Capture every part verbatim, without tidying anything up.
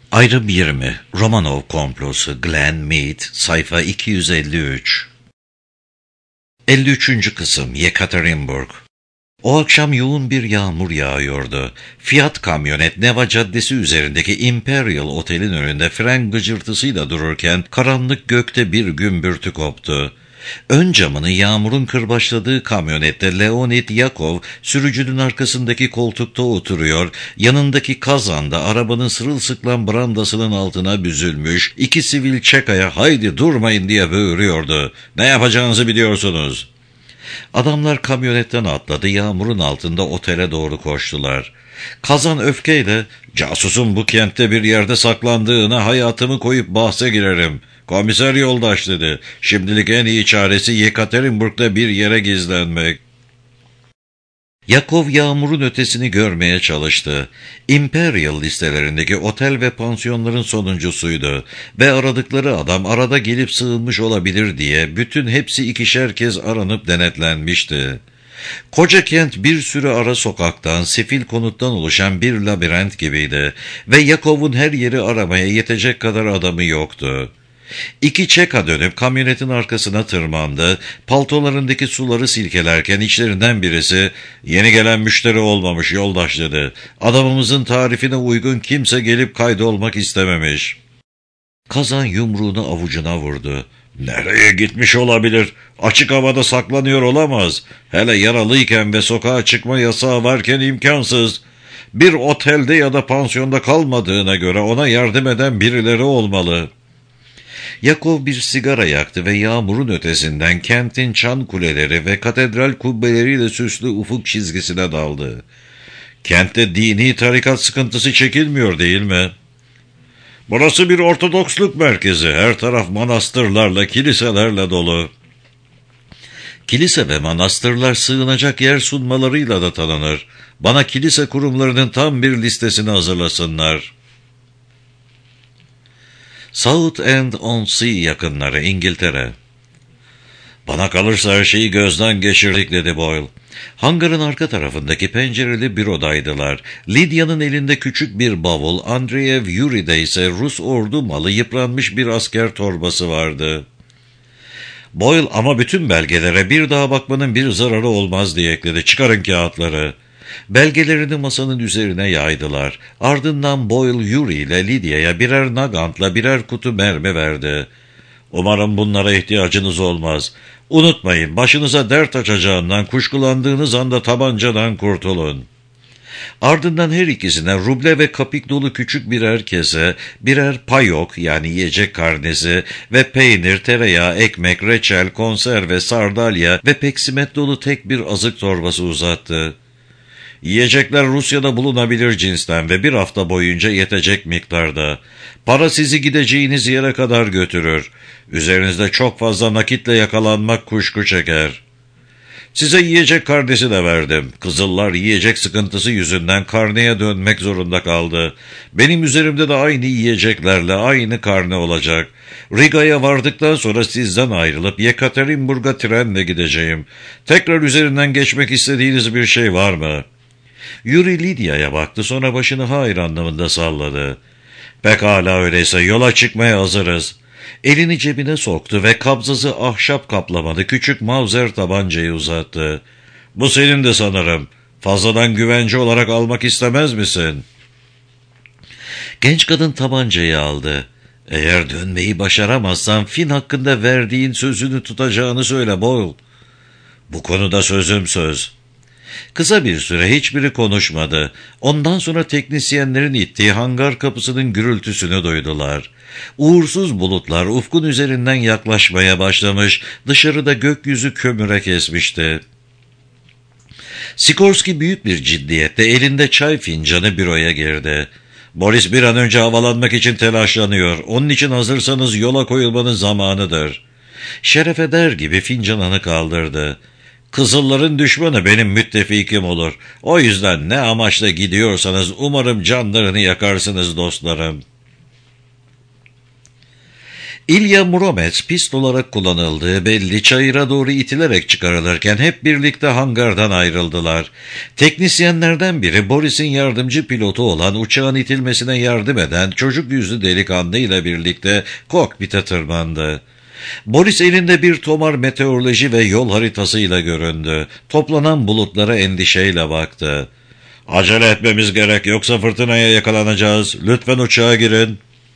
Ayrım yirmi Romanov komplosu Glenn Mead sayfa iki yüz elli üç. elli üçüncü kısım Yekaterinburg. O akşam yoğun bir yağmur yağıyordu. Fiat kamyonet Neva Caddesi üzerindeki Imperial Otel'in önünde fren gıcırtısıyla dururken karanlık gökte bir gümbürtü koptu. Ön camını yağmurun kırbaçladığı kamyonette Leonid Yakov sürücünün arkasındaki koltukta oturuyor, yanındaki kazanda arabanın sırılsıklam brandasının altına büzülmüş, iki sivil çekaya haydi durmayın diye böğürüyordu. Ne yapacağınızı biliyorsunuz. Adamlar kamyonetten atladı, yağmurun altında otele doğru koştular. Kazan öfkeyle, casusun bu kentte bir yerde saklandığına hayatımı koyup bahse girerim. Komiser yoldaş dedi, şimdilik en iyi çaresi Yekaterinburg'da bir yere gizlenmek. Yakov yağmurun ötesini görmeye çalıştı. Imperial listelerindeki otel ve pansiyonların sonuncusuydu ve aradıkları adam arada gelip sığınmış olabilir diye bütün hepsi ikişer kez aranıp denetlenmişti. Koca kent bir sürü ara sokaktan, sefil konuttan oluşan bir labirent gibiydi ve Yakov'un her yeri aramaya yetecek kadar adamı yoktu. İki çeka dönüp kamyonetin arkasına tırmandı, paltolarındaki suları silkelerken içlerinden birisi, ''Yeni gelen müşteri olmamış yoldaş'' dedi. ''Adamımızın tarifine uygun kimse gelip kaydolmak istememiş.'' Kazan yumruğunu avucuna vurdu. ''Nereye gitmiş olabilir? Açık havada saklanıyor olamaz. Hele yaralıyken ve sokağa çıkma yasağı varken imkansız. Bir otelde ya da pansiyonda kalmadığına göre ona yardım eden birileri olmalı.'' Yakov bir sigara yaktı ve yağmurun ötesinden kentin çan kuleleri ve katedral kubbeleriyle süslü ufuk çizgisine daldı. ''Kentte dini tarikat sıkıntısı çekilmiyor değil mi? Burası bir Ortodoksluk merkezi. Her taraf manastırlarla, kiliselerle dolu. Kilise ve manastırlar sığınacak yer sunmalarıyla da tanınır. Bana kilise kurumlarının tam bir listesini hazırlasınlar.'' Southend-on-Sea yakınları, İngiltere. ''Bana kalırsa her şeyi gözden geçirdik'' dedi Boyle. Hangarın arka tarafındaki pencereli bürodaydılar. Lydia'nın elinde küçük bir bavul, Andreev Yuri'de ise Rus ordu malı yıpranmış bir asker torbası vardı. Boyle, ''Ama bütün belgelere bir daha bakmanın bir zararı olmaz'' diye ekledi. ''Çıkarın kağıtları.'' Belgelerini masanın üzerine yaydılar. Ardından Boyle, Yuri ile Lydia'ya birer nagantla birer kutu mermi verdi. ''Umarım bunlara ihtiyacınız olmaz. Unutmayın, başınıza dert açacağından kuşkulandığınız anda tabancadan kurtulun.'' Ardından her ikisine ruble ve kapik dolu küçük birer kese, birer payok yani yiyecek karnesi ve peynir, tereyağı, ekmek, reçel, konserve, sardalya ve peksimet dolu tek bir azık torbası uzattı. ''Yiyecekler Rusya'da bulunabilir cinsten ve bir hafta boyunca yetecek miktarda. Para sizi gideceğiniz yere kadar götürür. Üzerinizde çok fazla nakitle yakalanmak kuşku çeker. Size yiyecek karnesi de verdim. Kızıllar yiyecek sıkıntısı yüzünden karneye dönmek zorunda kaldı. Benim üzerimde de aynı yiyeceklerle aynı karne olacak. Riga'ya vardıktan sonra sizden ayrılıp Yekaterinburg'a trenle gideceğim. Tekrar üzerinden geçmek istediğiniz bir şey var mı?'' Yuri Lydia'ya baktı, sonra başını hayır anlamında salladı. ''Pekala öyleyse yola çıkmaya hazırız.'' Elini cebine soktu ve kabzası ahşap kaplamalı küçük Mauser tabancayı uzattı. ''Bu senin de sanırım. Fazladan güvence olarak almak istemez misin?'' Genç kadın tabancayı aldı. ''Eğer dönmeyi başaramazsan Finn hakkında verdiğin sözünü tutacağını söyle Boyle.'' ''Bu konuda sözüm söz.'' Kısa bir süre hiçbiri konuşmadı. Ondan sonra teknisyenlerin ittiği hangar kapısının gürültüsünü duydular. Uğursuz bulutlar ufkun üzerinden yaklaşmaya başlamış, dışarıda gökyüzü kömüre kesmişti. Sikorski büyük bir ciddiyetle elinde çay fincanı büroya girdi. ''Boris bir an önce havalanmak için telaşlanıyor. Onun için hazırsanız yola koyulmanın zamanıdır.'' Şeref eder gibi fincanını kaldırdı. ''Kızılların düşmanı benim müttefikim olur. O yüzden ne amaçla gidiyorsanız umarım canlarını yakarsınız dostlarım.'' İlya Muromets pist olarak kullanıldığı belli çayıra doğru itilerek çıkarılırken hep birlikte hangardan ayrıldılar. Teknisyenlerden biri Boris'in yardımcı pilotu olan uçağın itilmesine yardım eden çocuk yüzlü delikanlı ile birlikte kokpite tırmandı. Boris elinde bir tomar meteoroloji ve yol haritasıyla göründü. Toplanan bulutlara endişeyle baktı. "Acele etmemiz gerek, yoksa fırtınaya yakalanacağız. Lütfen uçağa girin."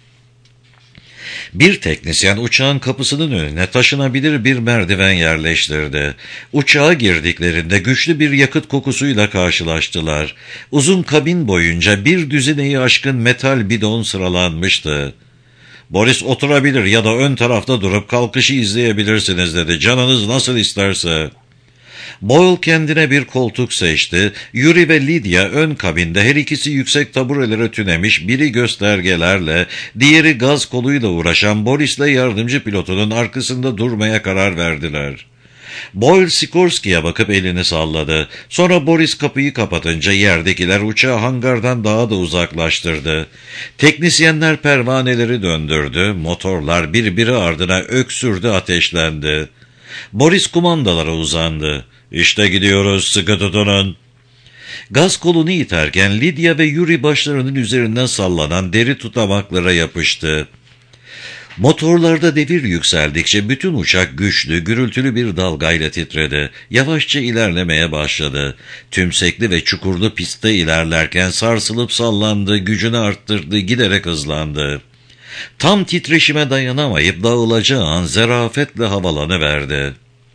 Bir teknisyen uçağın kapısının önüne taşınabilir bir merdiven yerleştirdi. Uçağa girdiklerinde güçlü bir yakıt kokusuyla karşılaştılar. Uzun kabin boyunca bir düzineyi aşkın metal bidon sıralanmıştı. "Boris oturabilir ya da ön tarafta durup kalkışı izleyebilirsiniz," dedi. "Canınız nasıl isterse." Boyle kendine bir koltuk seçti. Yuri ve Lydia ön kabinde, her ikisi yüksek taburelere tünemiş, biri göstergelerle, diğeri gaz koluyla uğraşan Boris'le yardımcı pilotunun arkasında durmaya karar verdiler. Boyle Sikorski'ye bakıp elini salladı. Sonra Boris kapıyı kapatınca yerdekiler uçağı hangardan daha da uzaklaştırdı. Teknisyenler pervaneleri döndürdü, motorlar birbiri ardına öksürdü, ateşlendi. Boris kumandalara uzandı. "İşte gidiyoruz, sıkı tutunun." Gaz kolunu iterken Lydia ve Yuri başlarının üzerinden sallanan deri tutamaklara yapıştı. Motorlarda devir yükseldikçe bütün uçak güçlü, gürültülü bir dalgayla titredi. Yavaşça ilerlemeye başladı. Tümsekli ve çukurlu pistte ilerlerken sarsılıp sallandı, gücünü arttırdı, giderek hızlandı. Tam titreşime dayanamayıp dağılacağı an zarafetle havalanıverdi.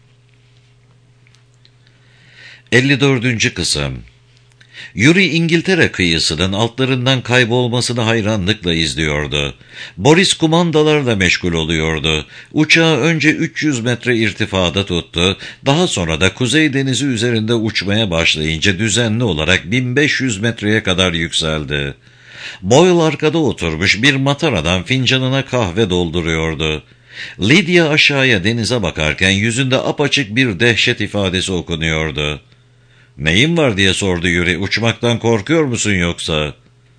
elli dördüncü Kısım. Yuri İngiltere kıyısının altlarından kaybolmasını hayranlıkla izliyordu. Boris kumandalarla meşgul oluyordu. Uçağı önce üç yüz metre irtifada tuttu, daha sonra da Kuzey Denizi üzerinde uçmaya başlayınca düzenli olarak bin beş yüz metreye kadar yükseldi. Boyle arkada oturmuş bir mataradan fincanına kahve dolduruyordu. Lydia aşağıya denize bakarken yüzünde apaçık bir dehşet ifadesi okunuyordu. "Neyin var?" diye sordu Yuri. "Uçmaktan korkuyor musun yoksa?"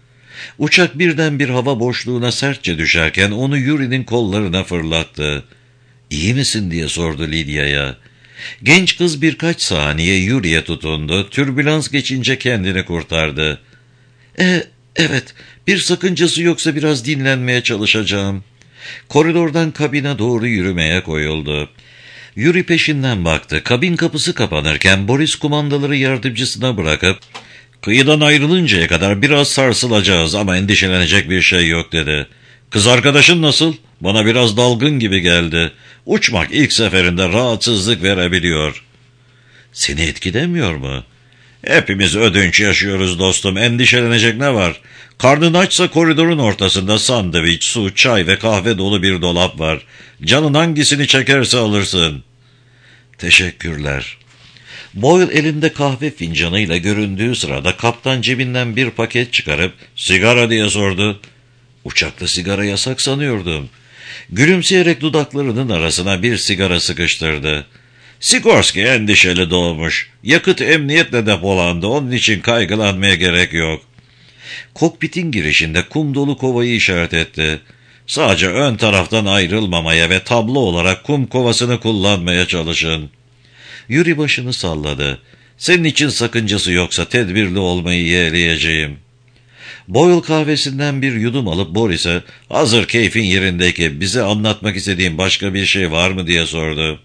Uçak birden bir hava boşluğuna sertçe düşerken onu Yuri'nin kollarına fırlattı. "İyi misin?" diye sordu Lydia'ya. Genç kız birkaç saniye Yuri'ye tutundu. Türbülans geçince kendini kurtardı. E, evet, bir sakıncası yoksa biraz dinlenmeye çalışacağım." Koridordan kabine doğru yürümeye koyuldu. Yuri peşinden baktı. Kabin kapısı kapanırken Boris kumandaları yardımcısına bırakıp "Kıyıdan ayrılıncaya kadar biraz sarsılacağız ama endişelenecek bir şey yok," dedi. "Kız arkadaşın nasıl? Bana biraz dalgın gibi geldi. Uçmak ilk seferinde rahatsızlık verebiliyor." "Seni etkilemiyor mu?" "Hepimiz ödünç yaşıyoruz dostum. Endişelenecek ne var? Karnın açsa koridorun ortasında sandviç, su, çay ve kahve dolu bir dolap var. Canın hangisini çekerse alırsın." "Teşekkürler." Boyle elinde kahve fincanıyla göründüğü sırada kaptan cebinden bir paket çıkarıp "Sigara?" diye sordu. "Uçakta sigara yasak sanıyordum." Gülümseyerek dudaklarının arasına bir sigara sıkıştırdı. "Sikorski endişeli doğmuş. Yakıt emniyetle depolandı. Onun için kaygılanmaya gerek yok." Kokpitin girişinde kum dolu kovayı işaret etti. "Sadece ön taraftan ayrılmamaya ve tablo olarak kum kovasını kullanmaya çalışın." Yuri başını salladı. "Senin için sakıncası yoksa tedbirli olmayı yeğleyeceğim." Boyle kahvesinden bir yudum alıp Boris'e "Hazır keyfin yerindeki bize anlatmak istediğin başka bir şey var mı?" diye sordu.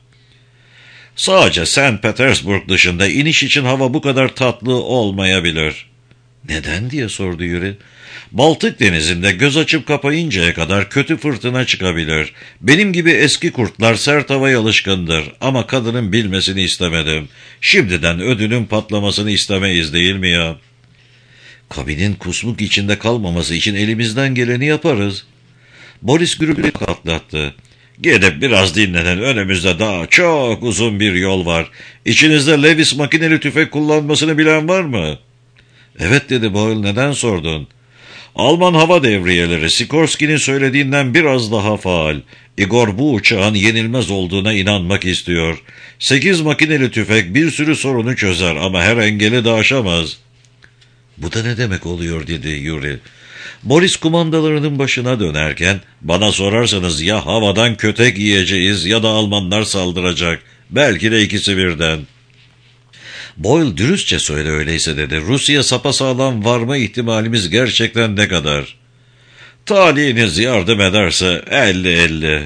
"Sadece Saint Petersburg dışında iniş için hava bu kadar tatlı olmayabilir." "Neden?" diye sordu Yuri. "Baltık denizinde göz açıp kapayıncaya kadar kötü fırtına çıkabilir. Benim gibi eski kurtlar sert havaya alışkındır ama kadının bilmesini istemedim. Şimdiden ödünün patlamasını istemeyiz değil mi ya?" "Kabinin kusmuk içinde kalmaması için elimizden geleni yaparız." Boris gürültüyü atlattı. "Gidip biraz dinlenin. Önümüzde daha çok uzun bir yol var. İçinizde Lewis makineli tüfek kullanmasını bilen var mı?" "Evet," dedi Boyle. "Neden sordun?" "Alman hava devriyeleri Sikorski'nin söylediğinden biraz daha faal. Igor bu uçağın yenilmez olduğuna inanmak istiyor. Sekiz makineli tüfek bir sürü sorunu çözer ama her engeli de aşamaz." "Bu da ne demek oluyor?" dedi Yuri. Boris kumandalarının başına dönerken, bana sorarsanız ya havadan kötek yiyeceğiz ya da Almanlar saldıracak. Belki de ikisi birden. Boyle dürüstçe söyle öyleyse dedi. Rusya sapasağlam varma ihtimalimiz gerçekten ne kadar? Talihiniz yardım ederse elli elli.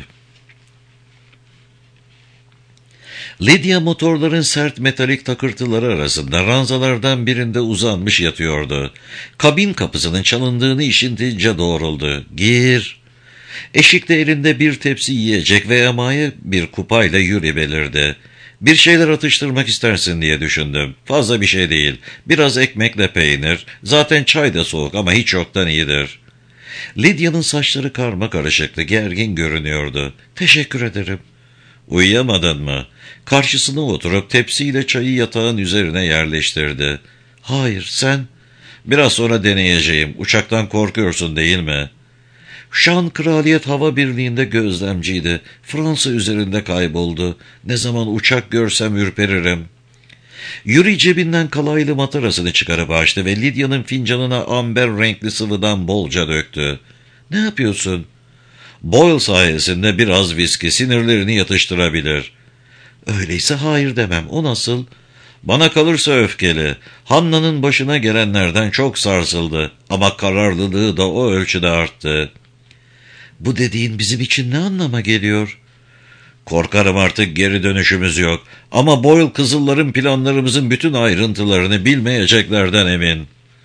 Lydia motorların sert metalik takırtıları arasında ranzalardan birinde uzanmış yatıyordu. Kabin kapısının çalındığını işitince doğruldu. Gir. Eşikte elinde bir tepsi yiyecek ve yamaya bir kupayla Yuri belirdi. Bir şeyler atıştırmak istersin diye düşündüm. Fazla bir şey değil. Biraz ekmekle peynir. Zaten çay da soğuk ama hiç yoktan iyidir. Lydia'nın saçları karma karışıktı, gergin görünüyordu. Teşekkür ederim. Uyuyamadın mı? Karşısına oturup tepsiyle çayı yatağın üzerine yerleştirdi. Hayır, sen? Biraz sonra deneyeceğim. Uçaktan korkuyorsun değil mi? Şan Kraliyet Hava Birliği'nde gözlemciydi. Fransa üzerinde kayboldu. Ne zaman uçak görsem ürperirim. Yuri cebinden kalaylı matarasını çıkarıp açtı ve Lydia'nın fincanına amber renkli sıvıdan bolca döktü. Ne yapıyorsun? Boyle sayesinde biraz viski sinirlerini yatıştırabilir. Öyleyse hayır demem. O nasıl? Bana kalırsa öfkeli. Hanna'nın başına gelenlerden çok sarsıldı. Ama kararlılığı da o ölçüde arttı. Bu dediğin bizim için ne anlama geliyor? Korkarım artık geri dönüşümüz yok. Ama Boyle kızılların planlarımızın bütün ayrıntılarını bilmeyeceklerden emin.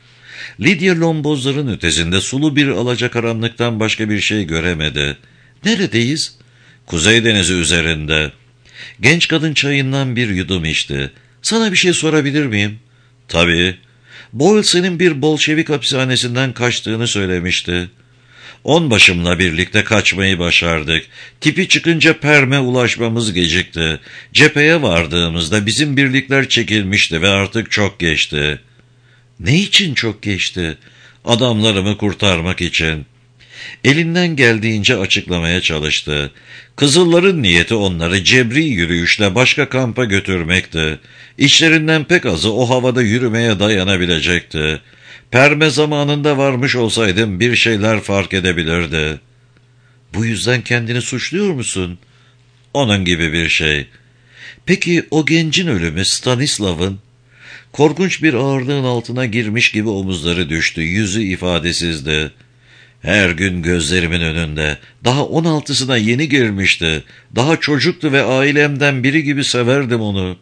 Lydia lombozların ötesinde sulu bir alacakaranlıktan başka bir şey göremedi. Neredeyiz? Kuzey Denizi üzerinde. Genç kadın çayından bir yudum içti. Sana bir şey sorabilir miyim? Tabii. Boyle senin bir Bolşevik hapishanesinden kaçtığını söylemişti. Onbaşımla birlikte kaçmayı başardık. Tipi çıkınca Perm'e ulaşmamız gecikti. Cepheye vardığımızda bizim birlikler çekilmişti ve artık çok geçti. Ne için çok geçti? Adamlarımı kurtarmak için. Elinden geldiğince açıklamaya çalıştı. Kızılların niyeti onları cebri yürüyüşle başka kampa götürmekti. İşlerinden pek azı o havada yürümeye dayanabilecekti. Perme zamanında varmış olsaydım bir şeyler fark edebilirdi. Bu yüzden kendini suçluyor musun? Onun gibi bir şey. Peki o gencin ölümü Stanislav'ın? Korkunç bir ağırlığın altına girmiş gibi omuzları düştü, yüzü ifadesizdi. Her gün gözlerimin önünde. Daha on altısına yeni girmişti. Daha çocuktu ve ailemden biri gibi severdim onu.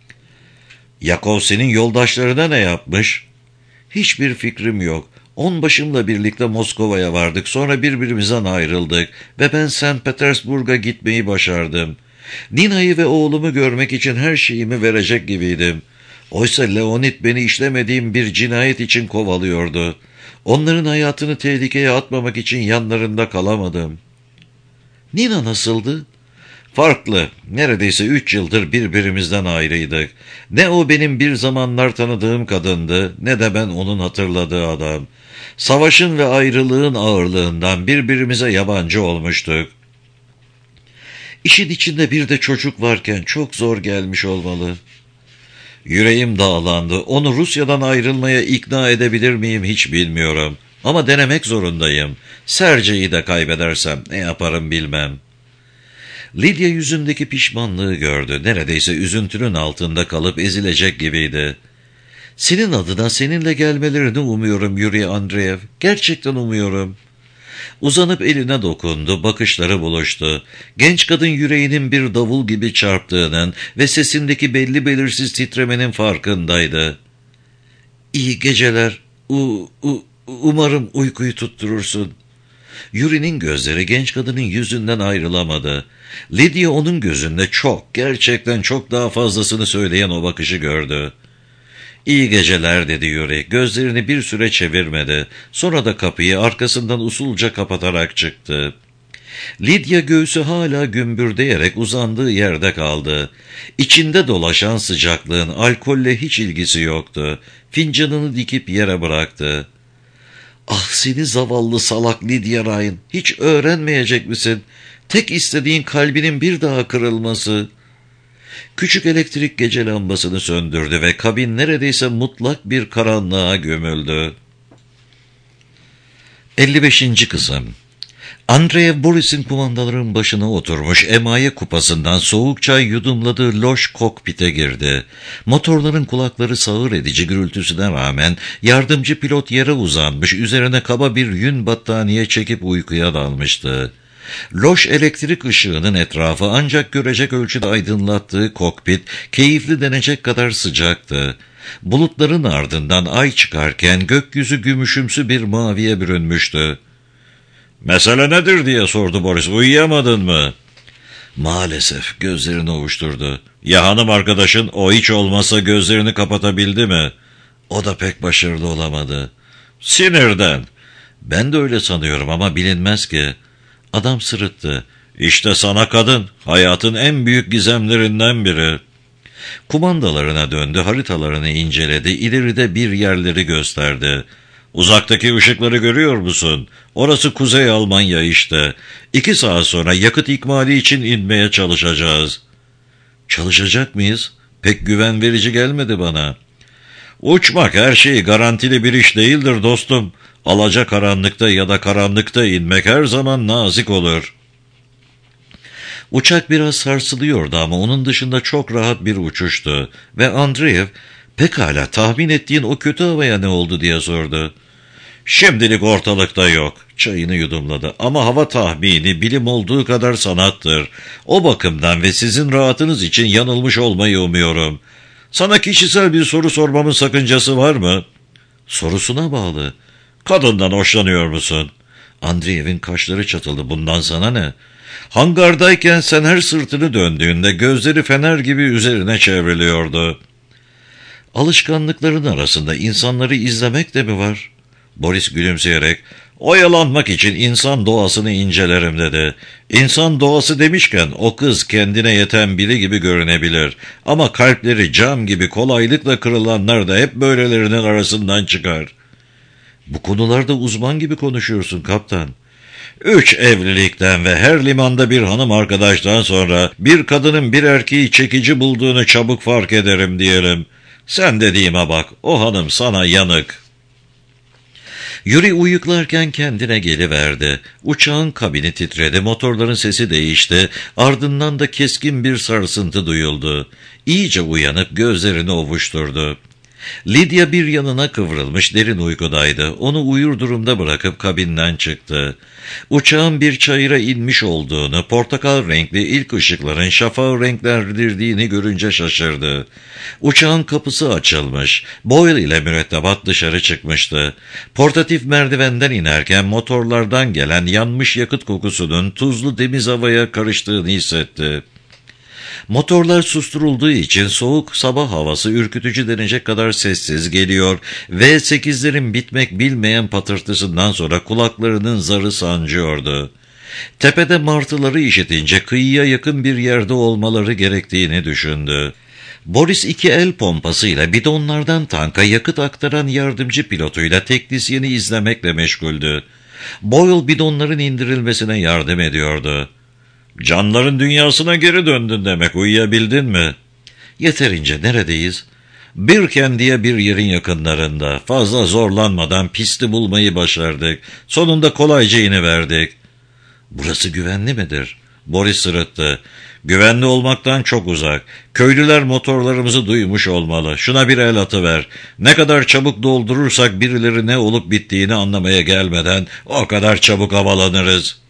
Yakov senin yoldaşlarına ne yapmış? Hiçbir fikrim yok. Onbaşımla birlikte Moskova'ya vardık. Sonra birbirimizden ayrıldık ve ben Saint Petersburg'a gitmeyi başardım. Nina'yı ve oğlumu görmek için her şeyimi verecek gibiydim. Oysa Leonid beni işlemediğim bir cinayet için kovalıyordu. Onların hayatını tehlikeye atmamak için yanlarında kalamadım. Nina nasıldı? Farklı. Neredeyse üç yıldır birbirimizden ayrıydık. Ne o benim bir zamanlar tanıdığım kadındı, ne de ben onun hatırladığı adam. Savaşın ve ayrılığın ağırlığından birbirimize yabancı olmuştuk. İşin içinde bir de çocuk varken çok zor gelmiş olmalı. Yüreğim dağlandı. Onu Rusya'dan ayrılmaya ikna edebilir miyim hiç bilmiyorum. Ama denemek zorundayım. Serce'yi de kaybedersem ne yaparım bilmem. Lydia yüzündeki pişmanlığı gördü. Neredeyse üzüntünün altında kalıp ezilecek gibiydi. Senin adına seninle gelmelerini umuyorum Yuri Andreev. Gerçekten umuyorum. Uzanıp eline dokundu, bakışları buluştu. Genç kadın yüreğinin bir davul gibi çarptığının ve sesindeki belli belirsiz titremenin farkındaydı. İyi geceler. U, u, umarım uykuyu tutturursun. Yuri'nin gözleri genç kadının yüzünden ayrılamadı. Lydia onun gözünde çok, gerçekten çok daha fazlasını söyleyen o bakışı gördü. İyi geceler dedi Yuri. Gözlerini bir süre çevirmedi. Sonra da kapıyı arkasından usulca kapatarak çıktı. Lydia göğsü hala gümbürdeyerek uzandığı yerde kaldı. İçinde dolaşan sıcaklığın alkolle hiç ilgisi yoktu. Fincanını dikip yere bıraktı. Ah seni zavallı salak Lydia Ryan, hiç öğrenmeyecek misin? Tek istediğin kalbinin bir daha kırılması. Küçük elektrik gece lambasını söndürdü ve kabin neredeyse mutlak bir karanlığa gömüldü. elli beşinci Kısım. Andreev Boris'in kumandaların başına oturmuş emaye kupasından soğuk çay yudumladığı loş kokpite girdi. Motorların kulakları sağır edici gürültüsüne rağmen yardımcı pilot yere uzanmış, üzerine kaba bir yün battaniye çekip uykuya dalmıştı. Loş elektrik ışığının etrafı ancak görecek ölçüde aydınlattığı kokpit keyifli denecek kadar sıcaktı. Bulutların ardından ay çıkarken gökyüzü gümüşümsü bir maviye bürünmüştü. "Mesele nedir?" diye sordu Boris. "Uyuyamadın mı?" Maalesef, gözlerini ovuşturdu. "Ya hanım arkadaşın, o hiç olmasa gözlerini kapatabildi mi?" "O da pek başarılı olamadı." "Sinirden." "Ben de öyle sanıyorum ama bilinmez ki." Adam sırıttı. "İşte sana kadın, hayatın en büyük gizemlerinden biri." Kumandalarına döndü, haritalarını inceledi, ileride bir yerleri gösterdi. "Uzaktaki ışıkları görüyor musun? Orası Kuzey Almanya işte. İki saat sonra yakıt ikmali için inmeye çalışacağız." "Çalışacak mıyız? Pek güven verici gelmedi bana." "Uçmak her şeyi garantili bir iş değildir dostum. Alacakaranlıkta ya da karanlıkta inmek her zaman nazik olur." Uçak biraz sarsılıyordu ama onun dışında çok rahat bir uçuştu ve Andreev, "Pekala, tahmin ettiğin o kötü havaya ne oldu?" diye sordu. "Şimdilik ortalıkta yok." Çayını yudumladı. "Ama hava tahmini bilim olduğu kadar sanattır. O bakımdan ve sizin rahatınız için yanılmış olmayı umuyorum. Sana kişisel bir soru sormamın sakıncası var mı?" "Sorusuna bağlı." "Kadından hoşlanıyor musun?" Andreev'in kaşları çatıldı. "Bundan sana ne?" "Hangardayken sen her sırtını döndüğünde gözleri fener gibi üzerine çevriliyordu." "Alışkanlıkların arasında insanları izlemek de mi var?" Boris gülümseyerek, "Oyalanmak için insan doğasını incelerim," dedi. "İnsan doğası demişken o kız kendine yeten biri gibi görünebilir. Ama kalpleri cam gibi kolaylıkla kırılanlar da hep böylelerinin arasından çıkar." "Bu konularda uzman gibi konuşuyorsun kaptan." Üç evlilikten ve her limanda bir hanım arkadaştan sonra bir kadının bir erkeği çekici bulduğunu çabuk fark ederim diyelim. Sen dediğime bak, o hanım sana yanık." Yuri uyuklarken kendine geliverdi. Uçağın kabini titredi, motorların sesi değişti, ardından da keskin bir sarsıntı duyuldu. İyice uyanıp gözlerini ovuşturdu. Lydia bir yanına kıvrılmış derin uykudaydı. Onu uyur durumda bırakıp kabinden çıktı. Uçağın bir çayıra inmiş olduğunu, portakal renkli ilk ışıkların şafağı renklendirdiğini görünce şaşırdı. Uçağın kapısı açılmış. Boyle ile mürettebat dışarı çıkmıştı. Portatif merdivenden inerken motorlardan gelen yanmış yakıt kokusunun tuzlu temiz havaya karıştığını hissetti. Motorlar susturulduğu için soğuk sabah havası ürkütücü denecek kadar sessiz geliyor ve sekizlerin bitmek bilmeyen patırtısından sonra kulaklarının zarı sancıyordu. Tepede martıları işitince kıyıya yakın bir yerde olmaları gerektiğini düşündü. Boris iki el pompasıyla bidonlardan tanka yakıt aktaran yardımcı pilotuyla teknisyeni izlemekle meşguldü. Boyle bidonların indirilmesine yardım ediyordu. "Canların dünyasına geri döndün demek, uyuyabildin mi?" "Yeterince, neredeyiz?" "Birken diye bir yerin yakınlarında. Fazla zorlanmadan pisti bulmayı başardık. Sonunda kolayca iniverdik." "Burası güvenli midir?" Boris sırıttı. "Güvenli olmaktan çok uzak. Köylüler motorlarımızı duymuş olmalı. Şuna bir el atıver. Ne kadar çabuk doldurursak birileri ne olup bittiğini anlamaya gelmeden o kadar çabuk havalanırız."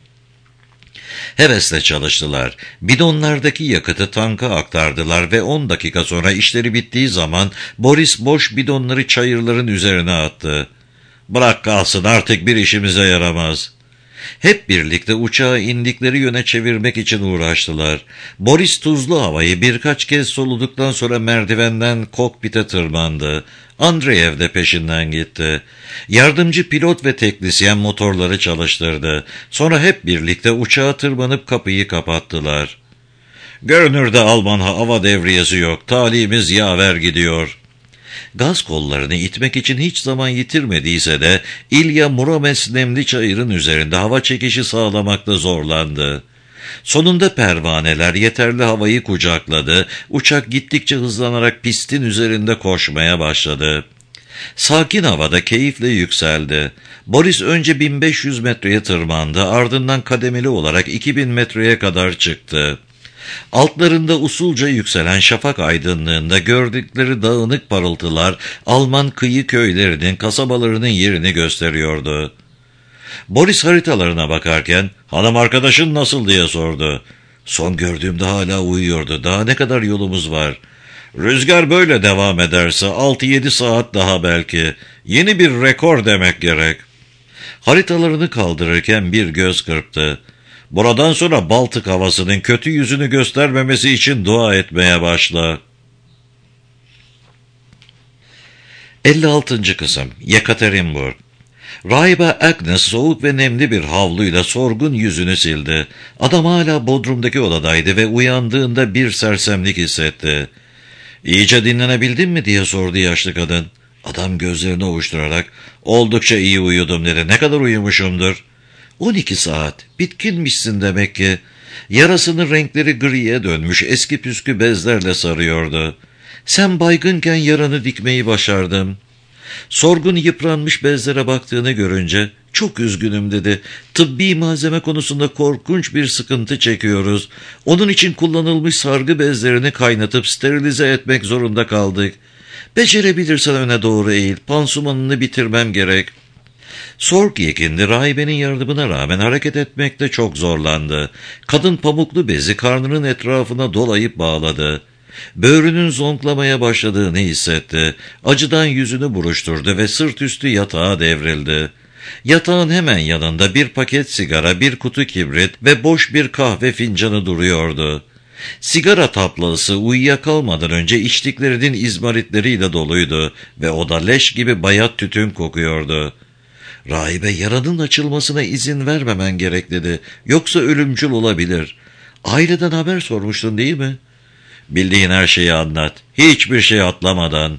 Hevesle çalıştılar. Bidonlardaki yakıtı tanka aktardılar ve on dakika sonra işleri bittiği zaman Boris boş bidonları çayırların üzerine attı. "Bırak kalsın, artık bir işimize yaramaz." Hep birlikte uçağı indikleri yöne çevirmek için uğraştılar. Boris tuzlu havayı birkaç kez soluduktan sonra merdivenden kokpite tırmandı. Andreev de peşinden gitti. Yardımcı pilot ve teknisyen motorları çalıştırdı. Sonra hep birlikte uçağa tırmanıp kapıyı kapattılar. "Görünürde Alman hava devriyesi yok. Talihimiz yaver gidiyor." Gaz kollarını itmek için hiç zaman yitirmediyse de İlya Murames nemli çayırın üzerinde hava çekişi sağlamakta zorlandı. Sonunda pervaneler yeterli havayı kucakladı, uçak gittikçe hızlanarak pistin üzerinde koşmaya başladı. Sakin havada keyifle yükseldi. Boris önce bin beş yüz metreye tırmandı, ardından kademeli olarak iki bin metreye kadar çıktı. Altlarında usulca yükselen şafak aydınlığında gördükleri dağınık parıltılar Alman kıyı köylerinin, kasabalarının yerini gösteriyordu. Boris haritalarına bakarken "Hanım arkadaşın nasıl?" diye sordu. "Son gördüğümde hala uyuyordu. Daha ne kadar yolumuz var?" "Rüzgar böyle devam ederse altı yedi saat daha belki. Yeni bir rekor demek gerek." Haritalarını kaldırırken bir göz kırptı. "Buradan sonra Baltık havasının kötü yüzünü göstermemesi için dua etmeye başla." elli altıncı kısım Yekaterinburg. Rahibe Agnes soğuk ve nemli bir havluyla sorgun yüzünü sildi. Adam hala bodrumdaki odadaydı ve uyandığında bir sersemlik hissetti. "İyice dinlenebildin mi?" diye sordu yaşlı kadın. Adam gözlerini ovuşturarak "Oldukça iyi uyudum" dedi. "Ne kadar uyumuşumdur?" on iki saat. Bitkinmişsin demek ki." Yarasının renkleri griye dönmüş, eski püskü bezlerle sarıyordu. "Sen baygınken yaranı dikmeyi başardım." Sorgun yıpranmış bezlere baktığını görünce "Çok üzgünüm" dedi. "Tıbbi malzeme konusunda korkunç bir sıkıntı çekiyoruz. Onun için kullanılmış sargı bezlerini kaynatıp sterilize etmek zorunda kaldık. Becerebilirsen öne doğru eğil. Pansumanını bitirmem gerek." Sorg yekindi, rahibenin yardımına rağmen hareket etmekte çok zorlandı. Kadın pamuklu bezi karnının etrafına dolayıp bağladı. Böğrünün zonklamaya başladığını hissetti. Acıdan yüzünü buruşturdu ve sırt üstü yatağa devrildi. Yatağın hemen yanında bir paket sigara, bir kutu kibrit ve boş bir kahve fincanı duruyordu. Sigara taplası uyuyakalmadan önce içtiklerinin izmaritleriyle doluydu ve oda leş gibi bayat tütün kokuyordu. Rahibe yaranın açılmasına izin vermemen gerek dedi. "Yoksa ölümcül olabilir." "Aileden haber sormuştun değil mi?" "Bildiğin her şeyi anlat. Hiçbir şey atlamadan."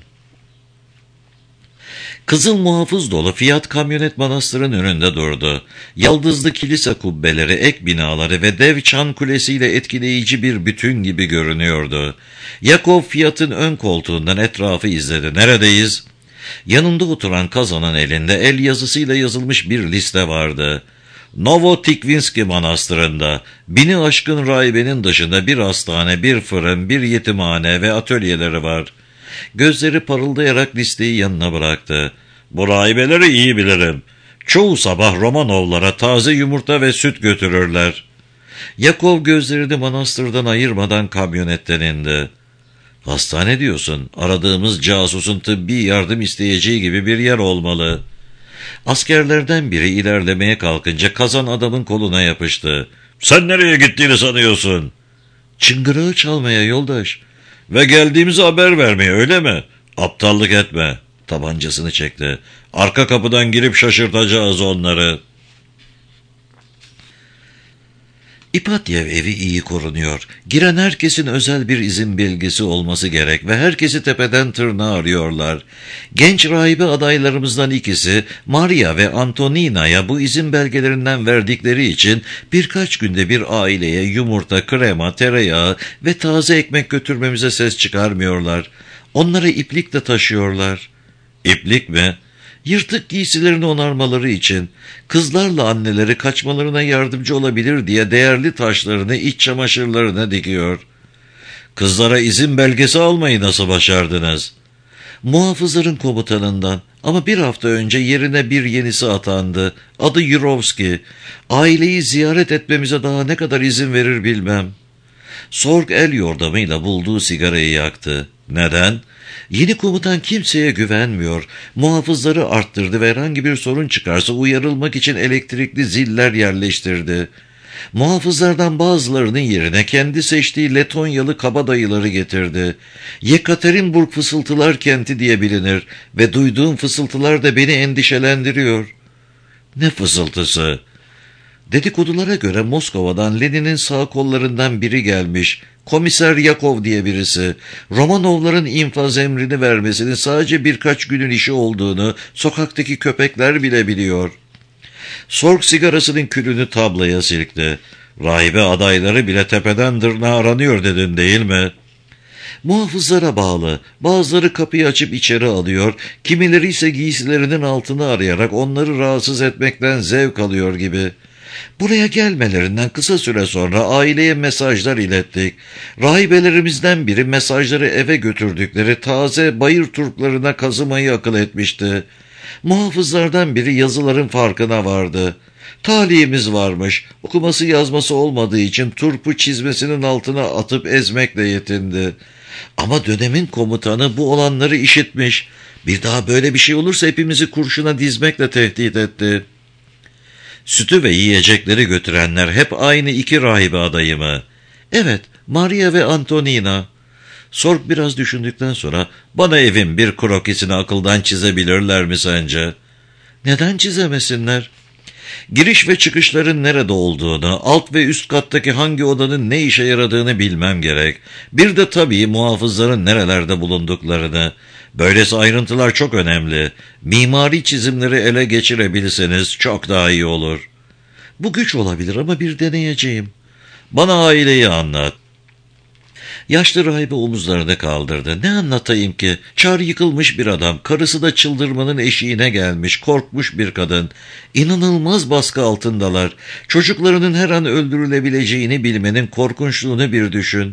Kızıl muhafız dolu Fiyat kamyonet manastırın önünde durdu. Yaldızlı kilise kubbeleri, ek binaları ve dev çan kulesiyle etkileyici bir bütün gibi görünüyordu. Yakov Fiyat'ın ön koltuğundan etrafı izledi. "Neredeyiz?" Yanında oturan Kazan'ın elinde el yazısıyla yazılmış bir liste vardı. Novotikvinski Manastırı'nda bini aşkın rahibenin dışında bir hastane, bir fırın, bir yetimhane ve atölyeleri var. Gözleri parıldayarak listeyi yanına bıraktı. "Bu rahibeleri iyi bilirim. Çoğu sabah Romanovlara taze yumurta ve süt götürürler." Yakov gözlerini manastırdan ayırmadan kamyonetten indi. "Hastane diyorsun. Aradığımız casusun tıbbi yardım isteyeceği gibi bir yer olmalı." Askerlerden biri ilerlemeye kalkınca Kazan adamın koluna yapıştı. "Sen nereye gittiğini sanıyorsun?" "Çıngırağı çalmaya yoldaş." "Ve geldiğimizi haber vermeye, öyle mi?" "Aptallık etme." Tabancasını çekti. "Arka kapıdan girip şaşırtacağız onları." İpatyev evi iyi korunuyor. Giren herkesin özel bir izin belgesi olması gerek ve herkesi tepeden tırnağa arıyorlar. Genç rahibe adaylarımızdan ikisi Maria ve Antonina'ya bu izin belgelerinden verdikleri için birkaç günde bir aileye yumurta, krema, tereyağı ve taze ekmek götürmemize ses çıkarmıyorlar. Onları iplikle taşıyorlar. "İplik mi?" "Yırtık giysilerini onarmaları için, kızlarla anneleri kaçmalarına yardımcı olabilir diye değerli taşlarını iç çamaşırlarına dikiyor." "Kızlara izin belgesi almayı nasıl başardınız?" "Muhafızların komutanından, ama bir hafta önce yerine bir yenisi atandı. Adı Yurovski. Aileyi ziyaret etmemize daha ne kadar izin verir bilmem." Sorg el yordamıyla bulduğu sigarayı yaktı. "Neden?" "Yeni komutan kimseye güvenmiyor. Muhafızları arttırdı ve herhangi bir sorun çıkarsa uyarılmak için elektrikli ziller yerleştirdi. Muhafızlardan bazılarının yerine kendi seçtiği Letonyalı kabadayıları getirdi. Yekaterinburg fısıltılar kenti diye bilinir ve duyduğum fısıltılar da beni endişelendiriyor." "Ne fısıltısı?" "Dedikodulara göre Moskova'dan Lenin'in sağ kollarından biri gelmiş. Komiser Yakov diye birisi. Romanovların infaz emrini vermesinin sadece birkaç günün işi olduğunu sokaktaki köpekler bile biliyor." Sorg sigarasının külünü tablaya silkti. "Rahibe adayları bile tepeden tırnağa aranıyor dedin değil mi?" Muhafızlara bağlı, bazıları kapıyı açıp içeri alıyor, kimileri ise giysilerinin altını arayarak onları rahatsız etmekten zevk alıyor gibi. Buraya gelmelerinden kısa süre sonra aileye mesajlar ilettik. Rahibelerimizden biri mesajları eve götürdükleri taze bayır turplarına kazımayı akıl etmişti. Muhafızlardan biri yazıların farkına vardı. Talihimiz varmış, okuması yazması olmadığı için turpu çizmesinin altına atıp ezmekle yetindi. Ama dönemin komutanı bu olanları işitmiş. Bir daha böyle bir şey olursa hepimizi kurşuna dizmekle tehdit etti. Sütü ve yiyecekleri götürenler hep aynı iki rahibe adayı mı? Evet, Maria ve Antonina. Sorg biraz düşündükten sonra, bana evin bir krokisini akıldan çizebilirler mi sence? Neden çizemesinler? Giriş ve çıkışların nerede olduğunu, alt ve üst kattaki hangi odanın ne işe yaradığını bilmem gerek. Bir de tabii muhafızların nerelerde bulunduklarını. Böylesi ayrıntılar çok önemli. Mimari çizimleri ele geçirebilirseniz çok daha iyi olur. Bu güç olabilir ama bir deneyeceğim. Bana aileyi anlat. Yaşlı rahibe omuzlarını kaldırdı. Ne anlatayım ki? Çar yıkılmış bir adam, karısı da çıldırmanın eşiğine gelmiş, korkmuş bir kadın. İnanılmaz baskı altındalar. Çocuklarının her an öldürülebileceğini bilmenin korkunçluğunu bir düşün.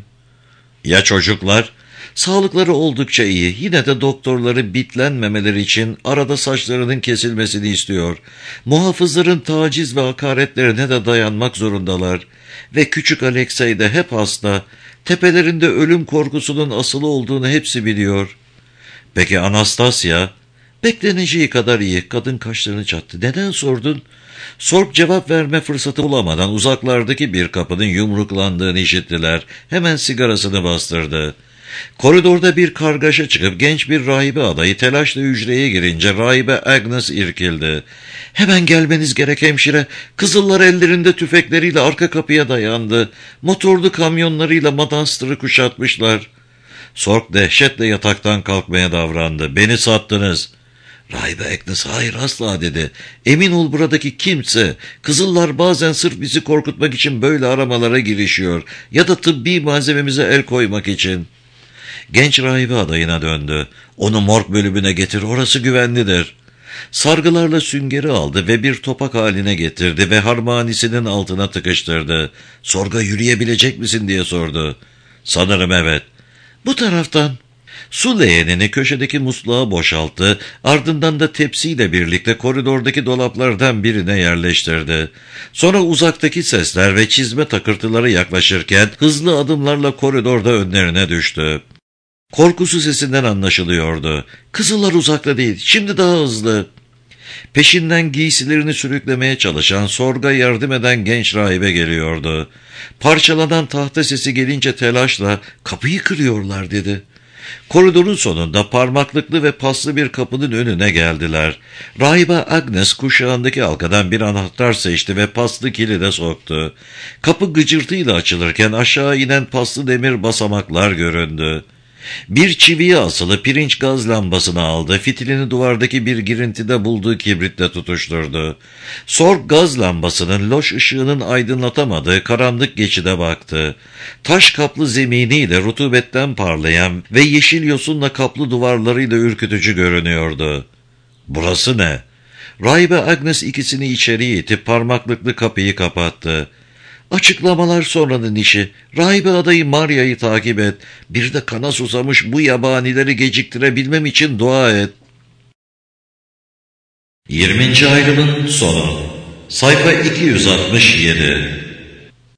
Ya çocuklar? Sağlıkları oldukça iyi. Yine de doktorları bitlenmemeleri için arada saçlarının kesilmesini istiyor. Muhafızların taciz ve hakaretlerine de dayanmak zorundalar. Ve küçük Alexey de hep hasta. Tepelerinde ölüm korkusunun asılı olduğunu hepsi biliyor. Peki Anastasia? Bekleneceği kadar iyi. Kadın kaşlarını çattı. Neden sordun? Sorg cevap verme fırsatı bulamadan uzaklardaki bir kapının yumruklandığını işittiler. Hemen sigarasını bastırdı. Koridorda bir kargaşa çıkıp genç bir rahibe adayı telaşla hücreye girince rahibe Agnes irkildi. Hemen gelmeniz gerek hemşire. Kızıllar ellerinde tüfekleriyle arka kapıya dayandı. Motorlu kamyonlarıyla Manastır'ı kuşatmışlar. Sorg dehşetle yataktan kalkmaya davrandı. Beni sattınız. Rahibe Agnes hayır asla dedi. Emin ol buradaki kimse. Kızıllar bazen sırf bizi korkutmak için böyle aramalara girişiyor. Ya da tıbbi malzememize el koymak için. Genç rahibe adayına döndü. Onu morg bölümüne getir, orası güvenlidir. Sargılarla süngeri aldı ve bir topak haline getirdi ve harmanisinin altına tıkıştırdı. Sorga yürüyebilecek misin diye sordu. Sanırım evet. Bu taraftan. Su leğenini köşedeki musluğa boşalttı, ardından da tepsiyle birlikte koridordaki dolaplardan birine yerleştirdi. Sonra uzaktaki sesler ve çizme takırtıları yaklaşırken hızlı adımlarla koridorda önlerine düştü. Korkusu sesinden anlaşılıyordu. Kızıllar uzakta değil, şimdi daha hızlı. Peşinden giysilerini sürüklemeye çalışan, Sorg'a yardım eden genç rahibe geliyordu. Parçalanan tahta sesi gelince telaşla, kapıyı kırıyorlar dedi. Koridorun sonunda parmaklıklı ve paslı bir kapının önüne geldiler. Rahibe Agnes kuşağındaki halkadan bir anahtar seçti ve paslı kilide soktu. Kapı gıcırtıyla açılırken aşağı inen paslı demir basamaklar göründü. Bir çiviye asılı pirinç gaz lambasını aldı, fitilini duvardaki bir girintide bulduğu kibritle tutuşturdu. Sorg gaz lambasının loş ışığının aydınlatamadığı karanlık geçide baktı. Taş kaplı zeminiyle rutubetten parlayan ve yeşil yosunla kaplı duvarlarıyla ürkütücü görünüyordu. Burası ne? Rahibe Agnes ikisini içeriye itip parmaklıklı kapıyı kapattı. Açıklamalar sonranın işi. Rahibe adayı Maria'yı takip et. Bir de kana susamış bu yabanileri geciktirebilmem için dua et. yirminci ayrımın sonu. Sayfa iki yüz altmış yedi.